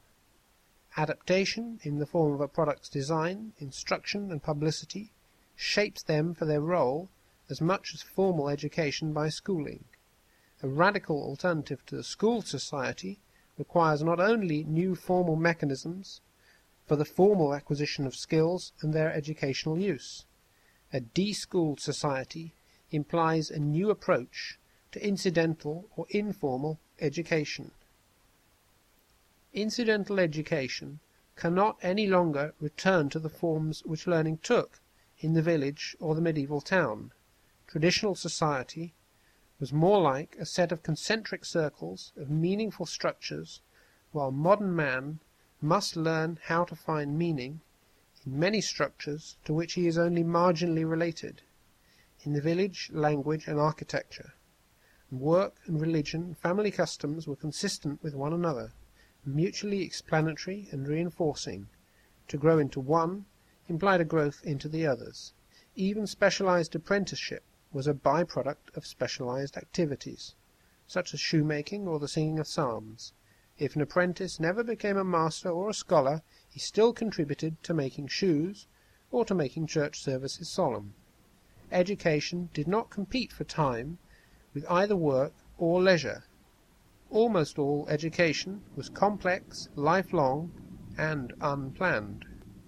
Adaptation, in the form of a product's design, instruction, and publicity, shapes them for their role as much as formal education by schooling. A radical alternative to the school society requires not only new formal mechanisms for the formal acquisition of skills and their educational use. A de-schooled society implies a new approach to incidental or informal education. Incidental education cannot any longer return to the forms which learning took in the village or the medieval town. Traditional society was more like a set of concentric circles of meaningful structures, while modern man must learn how to find meaning in many structures to which he is only marginally related. In the village, language and architecture, work and religion and family customs were consistent with one another, mutually explanatory and reinforcing. To grow into one implied a growth into the others. Even specialized apprenticeship was a byproduct of specialized activities, such as shoemaking or the singing of psalms. If an apprentice never became a master or a scholar, he still contributed to making shoes or to making church services solemn. Education did not compete for time with either work or leisure. Almost all education was complex, lifelong, and unplanned.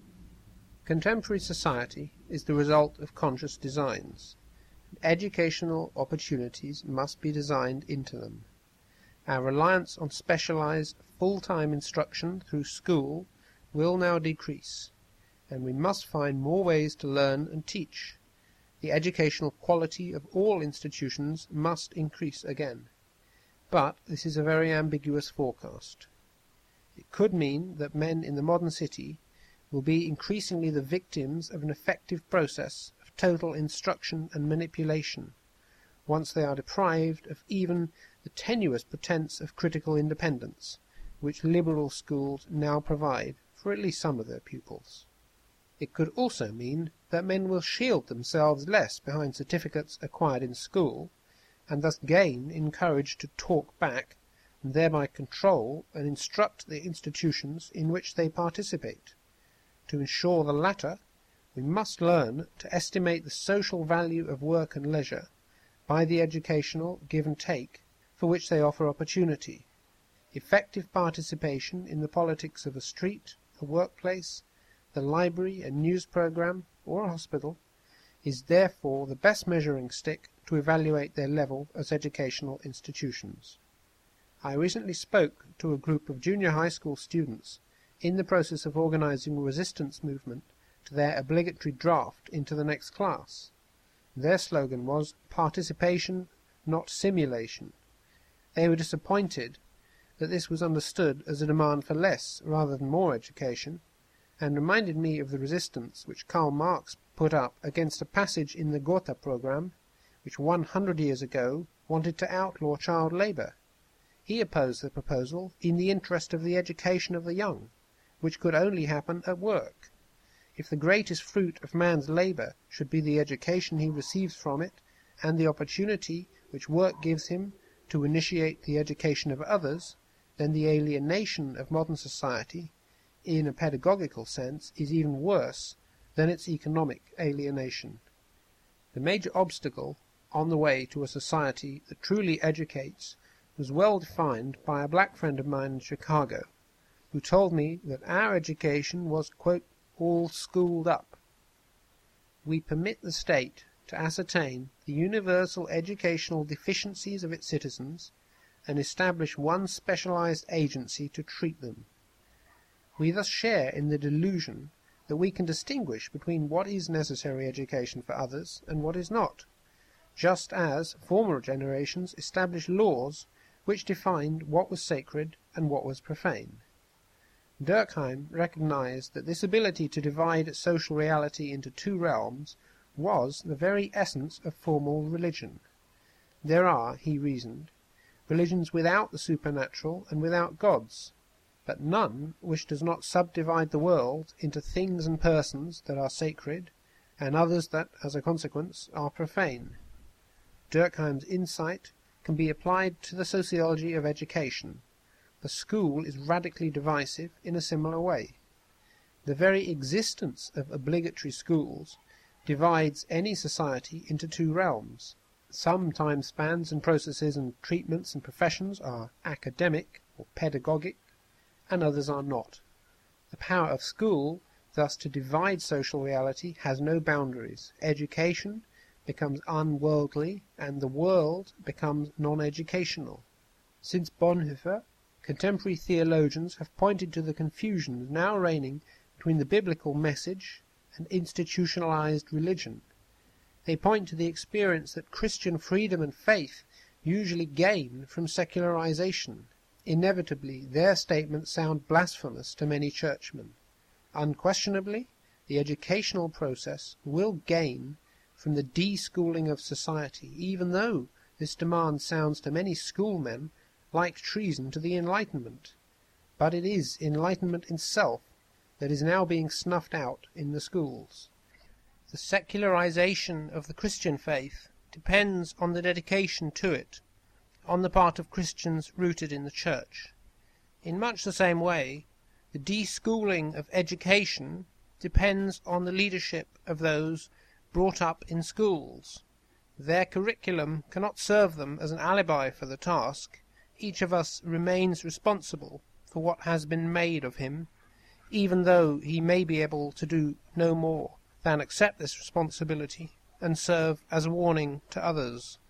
Contemporary society is the result of conscious designs. Educational opportunities must be designed into them. Our reliance on specialized, full-time instruction through school will now decrease, and we must find more ways to learn and teach. The educational quality of all institutions must increase again. But this is a very ambiguous forecast. It could mean that men in the modern city will be increasingly the victims of an effective process of total instruction and manipulation, once they are deprived of even the tenuous pretense of critical independence, which liberal schools now provide for at least some of their pupils. It could also mean that men will shield themselves less behind certificates acquired in school, and thus gain in courage to talk back, and thereby control and instruct the institutions in which they participate. To ensure the latter, we must learn to estimate the social value of work and leisure by the educational give and take for which they offer opportunity. Effective participation in the politics of a street, a workplace, the library, a news program, or a hospital, is therefore the best measuring stick to evaluate their level as educational institutions. I recently spoke to a group of junior high school students in the process of organizing a resistance movement to their obligatory draft into the next class. Their slogan was "Participation, not simulation." They were disappointed that this was understood as a demand for less rather than more education, and reminded me of the resistance which Karl Marx put up against a passage in the Gotha program, which 100 years ago wanted to outlaw child labour. He opposed the proposal in the interest of the education of the young, which could only happen at work. If the greatest fruit of man's labour should be the education he receives from it, and the opportunity which work gives him to initiate the education of others, then the alienation of modern society, in a pedagogical sense, is even worse than its economic alienation. The major obstacle on the way to a society that truly educates was well defined by a black friend of mine in Chicago, who told me that our education was, quote, all schooled up. We permit the state to ascertain the universal educational deficiencies of its citizens and establish one specialized agency to treat them. We thus share in the delusion that we can distinguish between what is necessary education for others and what is not, just as former generations established laws which defined what was sacred and what was profane. Durkheim recognized that this ability to divide social reality into two realms was the very essence of formal religion. There are, he reasoned, religions without the supernatural and without gods, but none which does not subdivide the world into things and persons that are sacred, and others that, as a consequence, are profane. Durkheim's insight can be applied to the sociology of education. The school is radically divisive in a similar way. The very existence of obligatory schools divides any society into two realms. Some time spans and processes and treatments and professions are academic or pedagogic, and others are not. The power of school thus to divide social reality has no boundaries. Education becomes unworldly, and the world becomes non-educational. Since Bonhoeffer, contemporary theologians have pointed to the confusion now reigning between the biblical message and institutionalized religion. They point to the experience that Christian freedom and faith usually gain from secularization. Inevitably, their statements sound blasphemous to many churchmen. Unquestionably, the educational process will gain from the de-schooling of society, even though this demand sounds to many schoolmen like treason to the Enlightenment. But it is Enlightenment itself that is now being snuffed out in the schools. The secularization of the Christian faith depends on the dedication to it, on the part of Christians rooted in the Church. In much the same way, the de-schooling of education depends on the leadership of those brought up in schools. Their curriculum cannot serve them as an alibi for the task. Each of us remains responsible for what has been made of him, even though he may be able to do no more than accept this responsibility and serve as a warning to others.